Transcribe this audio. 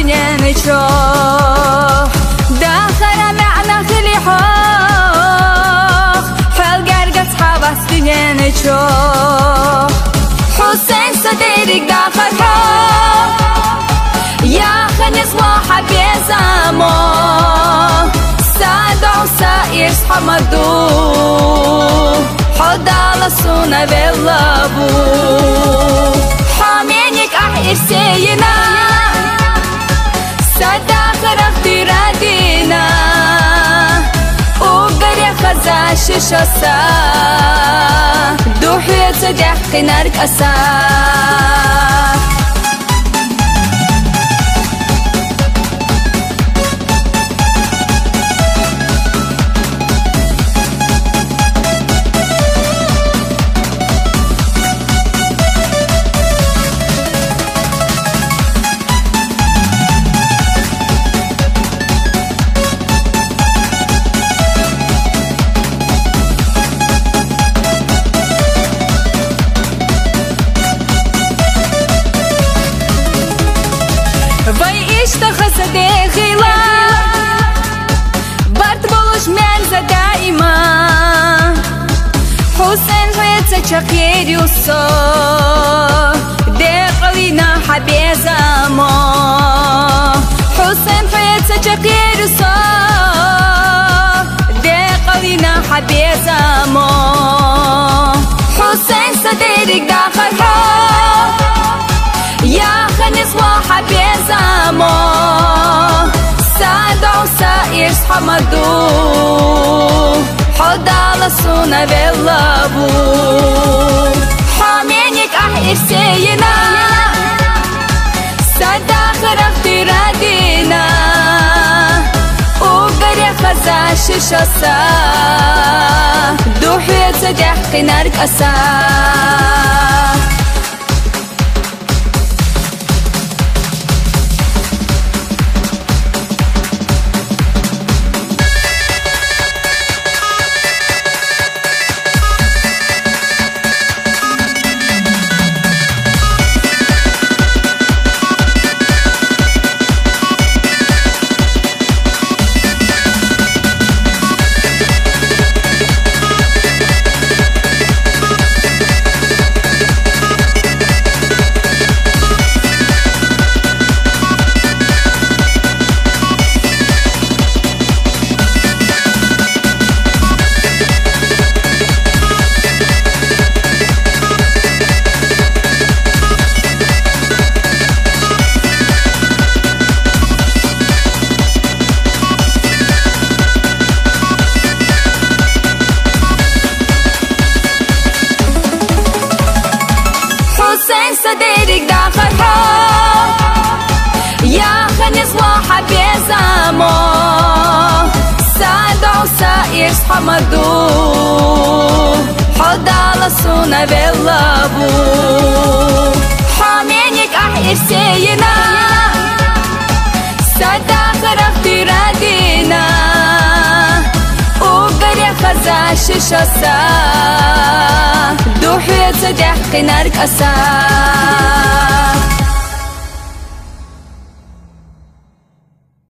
دنيا نشوف داخل معنا خليحوخ حال قرقت حبس دنيا نشوف حسين صديرك داخل حوخ يا خنس وحبي زامو سادة وسائر حمدو حد على صونا باللابو حامينك أحير سينا سادة خرفتي ردينا وقري خزاش شسا دوحي تدحقي نارك أسا Vay işte hasede hila Bart buluş menza daima Hussein retse çakir yusso Deqalina habezamo Hussein retse çakir yusso Deqalina habezamo Hussein صديرك داخل حوخ يا خنس وحبي زامو سادة وسائر حمدو حد على صونا باللابو حامينك أحير سينا سادة خرفتي ردينا وقري خزاش شسا دوحي تدحقي نارك أسا حسين صديرك داخل حوخ يا خنس وحبي زامو سادة وسائر حمدو حد على صونا باللابو حامينك أحير سينا سادة خرفتي ردينا وقري خزاش شسا دوحي تدحقي نارك أسا